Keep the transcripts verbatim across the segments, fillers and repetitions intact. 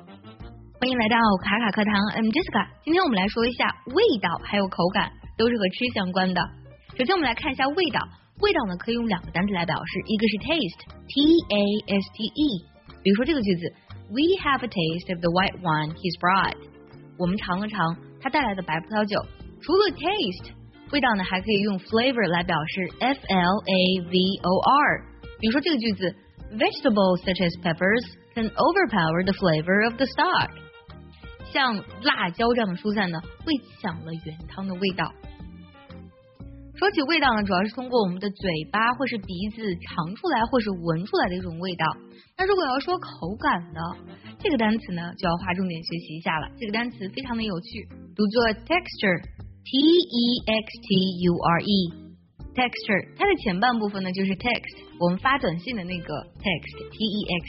欢迎来到卡卡课堂 ，I'm Jessica。今天我们来说一下味道还有口感，都是和吃相关的。首先我们来看一下味道，味道呢可以用两个单词来表示，一个是 taste，T A S T E。比如说这个句子 ，We have a taste of the white wine he's brought。我们尝了尝他带来的白葡萄酒。除了 taste， 味道呢还可以用 flavor 来表示 ，F L A V O R。比如说这个句子 ，Vegetables such as peppers can overpower the flavor of the stock。像辣椒这样的蔬菜呢，会抢了原汤的味道。说起味道呢，主要是通过我们的嘴巴或是鼻子尝出来或是闻出来的一种味道。那如果要说口感呢，这个单词呢就要划重点学习一下了。这个单词非常的有趣，读作 texture，T E X T U R E。texture 它的前半部分呢就是 text， 我们发短信的那个 text，T E X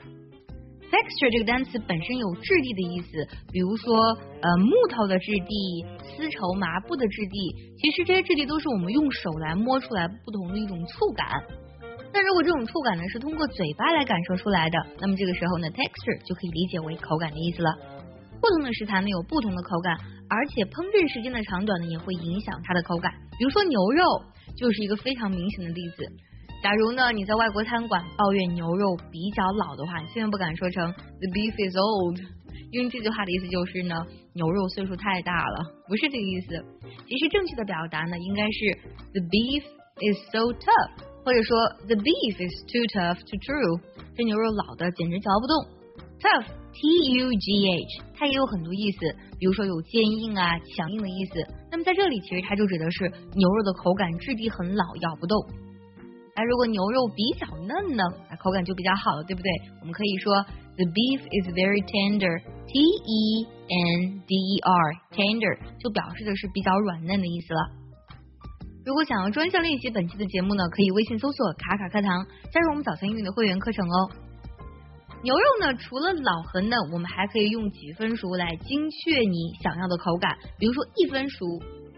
T。texture 这个单词本身有质地的意思，比如说呃木头的质地、丝绸麻布的质地，其实这些质地都是我们用手来摸出来不同的一种触感。那如果这种触感呢是通过嘴巴来感受出来的，那么这个时候呢 texture 就可以理解为口感的意思了。不同的食材呢有不同的口感，而且烹饪时间的长短呢也会影响它的口感。比如说牛肉就是一个非常明显的例子。假如呢你在外国餐馆抱怨牛肉比较老的话，你千万不敢说成 the beef is old， 因为这句话的意思就是呢牛肉岁数太大了，不是这个意思。其实正确的表达呢应该是 the beef is so tough， 或者说 the beef is too tough to chew， 这牛肉老的简直嚼不动。 tough T U G H 它也有很多意思，比如说有坚硬啊强硬的意思，那么在这里其实它就指的是牛肉的口感质地很老，咬不动。那如果牛肉比较嫩呢，那口感就比较好了，对不对？我们可以说 the beef is very tender， T E N D E R tender 就表示的是比较软嫩的意思了。如果想要专项练习本期的节目呢，可以微信搜索卡卡课堂，加入我们早餐英语的会员课程哦。牛肉呢除了老和嫩，我们还可以用几分熟来精确你想要的口感，比如说一分熟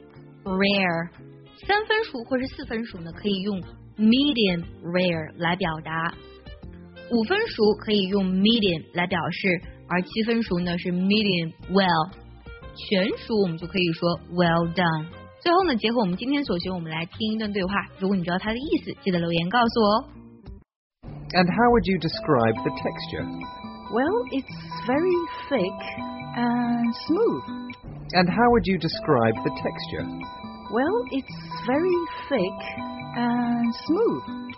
rare， 三分熟或是四分熟呢可以用medium rare 来表达，五分熟可以用 medium 来表示，而七分熟呢是 medium well， 全熟我们就可以说 well done。 最后呢结合我们今天所学，我们来听一段对话，如果你知道它的意思，记得留言告诉我哦。 And how would you describe the texture? Well, it's very thick and smooth. And how would you describe the texture? Well, it's very thick and smooth.